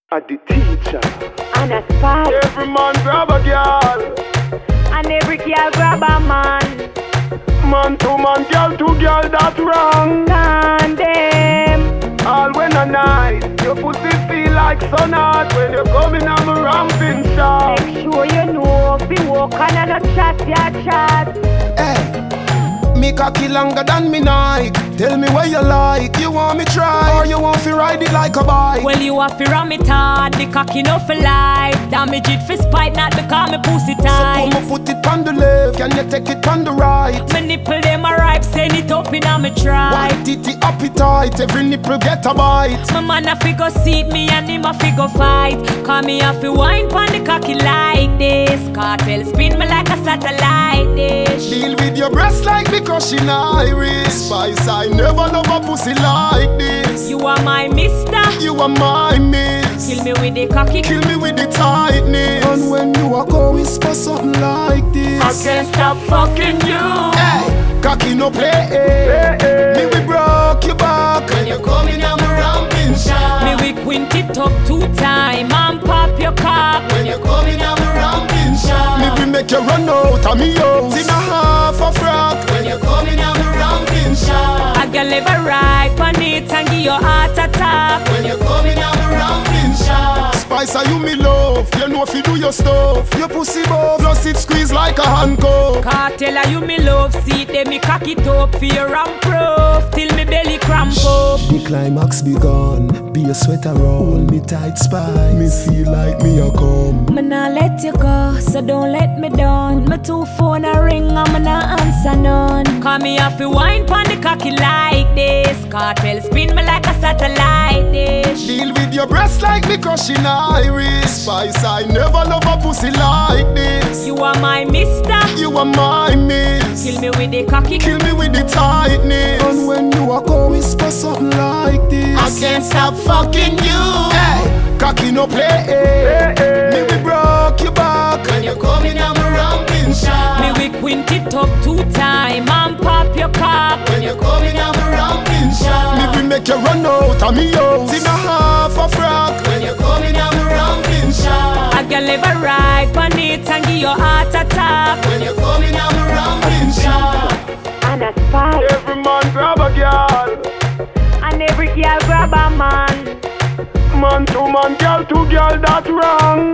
A the teacher and a spy. Every man grab a girl, And every girl grab a man. man to man, girl to girl, that's wrong. Condemn. All when a night, your pussy feel like sun hot when you're coming on my ramping shot. Make sure you know if you walk on and a chat, ya chat. Hey, me cocky longer than me Nike. Tell me what you like, you want me try, or you want to ride it like a bike? Well, you have to ram it hard, the cocky no for life. Damage it for spite, not because me pussy So tight. put my foot it on the left, can you take it on the right? My nipple them a ripe, send it up in a me try. White titty appetite, every nipple get a bite. My man a figure seat me and him a figure fight. Call me a fi wine pon the cocky like this. Cartel spin me like a satellite dish. Deal with your breast like me crushing iris. Spice, I never love a pussy like this. You are my mister. You are my miss. Kill me with the cocky. Kill me with the tightness. And when you walk out, whisper something like this. I can't stop fucking you. Hey, cocky no play. Me we broke your back when you come in and me ramping shot. Me we quint it up 2 times and pop your cock. When you come in and me ramping shot. Me we make you run out of me house in a half a frock. When you come in and me ramping shot. I can live a ride on it and give you heart attack. When you come in and me ramping shot. Spice, are you me love? You know if you do your stuff. Your pussy buff, plus it squeeze like a handcuff. Cartel are you me love, see it then me cock it up. Fear and proof, till me belly cramp up. The climax begun, be a sweater roll me tight spy. Me feel like me a come. Me nah let you go, so don't let me down. My 2 phone a ring and me nah answer none. Call me off the wine pon the cocky like this. Cartel spin me like a satellite dish. Deal with your breast like me crushing iris. Spice, I never love a pussy like this. You are my mister. You are my miss. Kill me with the cocky. Kill me with the tightness. And when you walk out, whisper something like this. I can't stop fucking you. Hey, cocky no play. Me we broke your back when you come in and me ramping shot. Me we quint it up 2 times and pop your cock. When you come in and me ramping shot. Me we make you run out of me house in a half a frock. When you come in and me ramping shot. I can live a ride on it and give you heart attack. When you come in and me ramping shot. And a spy. Every man grab a girl, And every girl grab a man. man to man, girl to girl, that's wrong.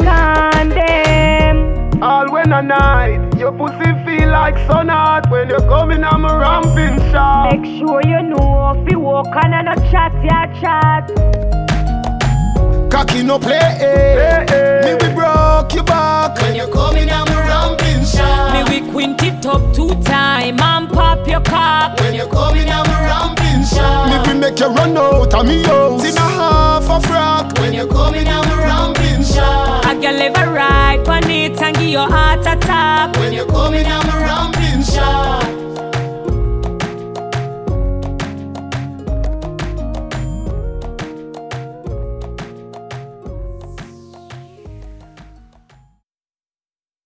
Condemn. All when a night, your pussy feel like sun hot when you're coming on my ramping shot. Make sure you know if you walk on and a chat, ya chat. Cocky no play. Me we broke your back when you come in and me ramping shot. Me we quint it up 2 times and pop your cock. When you come in and me ramping shot. Me we make you run out of me house in a half a frock. When you come in and me ramping shot. I can live a ride on it and give you heart attack. When you come in and me ramping shot.